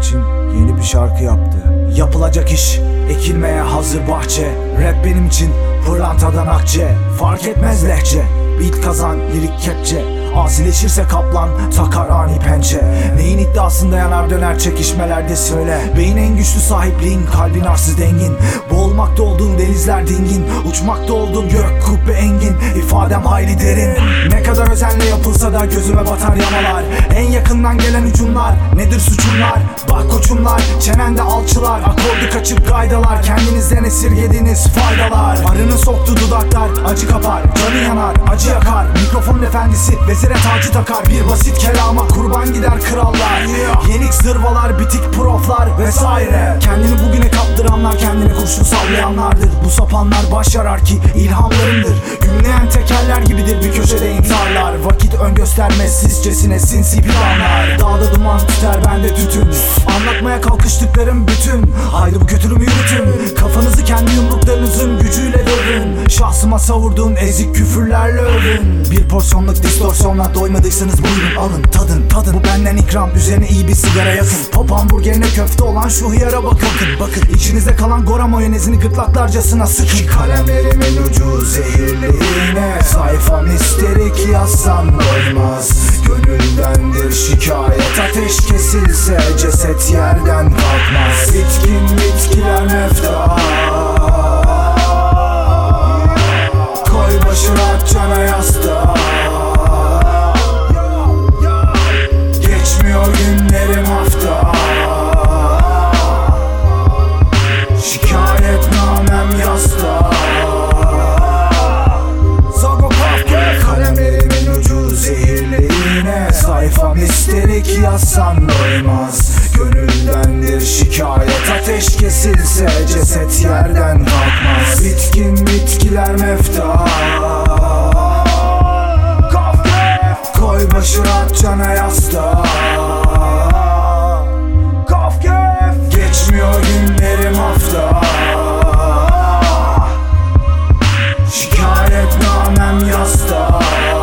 için yeni bir şarkı yaptı. Yapılacak iş, ekilmeye hazır bahçe. Rap benim için pırlantadan akçe. Fark etmez lehçe, beat kazan, lirik kepçe. Asileşirse kaplan takar ani pençe. Neyin iddiasında yanar döner çekişmelerde söyle. Beyin en güçlü sahipliğin, kalbin arsız dengin. Boğulmakta olduğum denizler dingin, uçmakta olduğum gök kubbe engin. İfadem hayli derin. Ne kadar özenle yapılsa da gözüme batar yamalar. En yakından gelen hücumlar, nedir suçumlar? Bak koçumlar, çenende alçılar. Akordu kaçıp gaydalar, kendinizden esirgediğiniz faydalar. Arının soktuğu dudaklar acı kapar, canı yanar, acı yakar. Mikrofonun efendisi vezire tacı takar. Bir basit kelama kurban gider krallar. Yenik zırvalar, bitik proflar vesaire. Kendini bugüne kaptıranlar, kendine kurşun sallayanlardır. Bu sapanlar baş yarar ki ilhamlarımdır. Gümleyen tekerler gibidir bir köşede intiharlar. Vakit ön göstermez sizcesine sinsi planlar. Dağda duman tüter, bende tütün. Anlatmaya kalkıştıklarım bütün. Haydi bu kötülüğümü yürütün. Kafanızı kendi yumruklarınızın gücüyle dövün. Şahsıma savurduğum ezik küfürlerle övün. Bir porsiyonluk distorsiyonla doymadıysanız buyurun alın tadın. Bu benden ikram, üzerine iyi bir sigara yakın. Pop hamburgerine köfte olan şu hıyara bakın. İçinizde kalan gora mayonezini gırtlaklarcasına sıkın. Kalemlerimin ucu zehirli iğne. Sayfam isterik yazsam doymaz. Gönüldendir şikayet, ateş kesilse ceset yerden kalkmaz. Bitkin bitkiler mefta. Koy başına at cana yastığa. Geçmiyor günlerim hafta. Şikayetnamem yasta. Sago Kafka. Kalemlerimin ucu zehirli iğne. Sayfam isterik yazsan doymaz. Gönüldendir şikayet, ateş kesilse ceset yerden kalkmaz. Bitkin bitkiler mefta. Koy başına at cana yastığa. Geçmiyor günlerim hafta. Şikayetnamem yasta.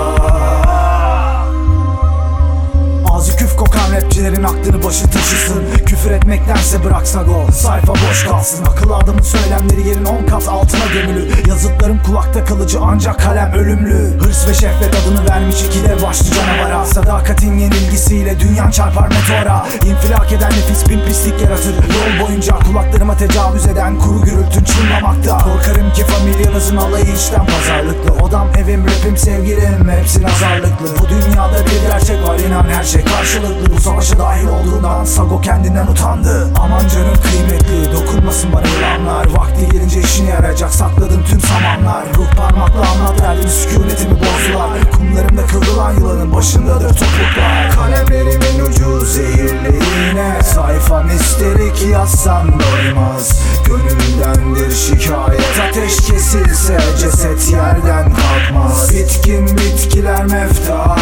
Ağzı küf kokan rapçilerin aklını başı taşısın. Küfür etmektense bıraksa gol, sayfa boş kalsın. Akıllı adamın söylemleri yerin 10 kat altına gömülü. Yazıtlarım kulakta kalıcı ancak kalem ölümlü. Hırs ve şehvet adını vermiş iki dev başlı canavara. Sadakatin yenilgisiyle dünyan çarpar meteora. İnfilak eden nefis bin pislik yaratır. Yol boyunca kulaklarıma tecavüz eden kuru gürültün çınlamakta. Korkarım ki familyanızın alayı içten pazarlıklı. Odam, evim, rapim, sevgilim hepsi nazarlıklı. Bu dünyada bir gerçek var, inan her şey karşılıklı. Bu savaşa dahil olduğundan Sago kendinden utandı. Aman canım kıymetli, dokunmasın bana yılanlar. Vakti gelince işine yarayacak sakladım tüm samanlar. Ruh parmakla anlat derdim, sükunetimi bozdular. Kumlarımda kıvrılan yılanın başındadır topuklar. Kalemlerimin ucu zehirli iğne. Sayfam isterik yazsan doymaz. Gönüldendir şikayet, ateş kesilse ceset yerden kalkmaz. Bitkin bitkiler mefta.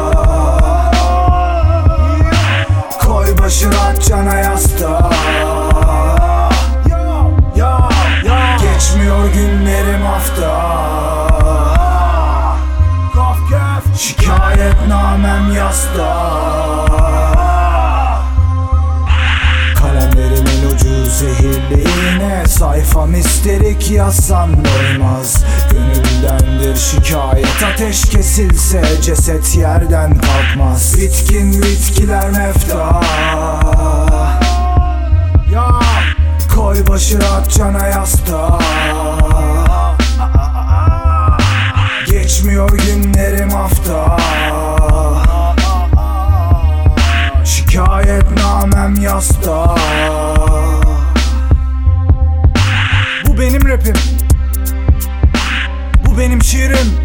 Koy başına at cana yastığa. Geçmiyor günlerim hafta. Şikayetnamem yasta. Kalemlerimin ucu zehirli iğne. Sayfam isterik yazsan doymaz. Gönüldendir şikayet, ateş kesilse ceset yerden kalkmaz. Bitkin bitkiler mefta. Koy başına at cana yastığa. Geçmiyor günlerim hafta. Şikayetnamem yasta. Bu benim rapim. Bu benim şiirim.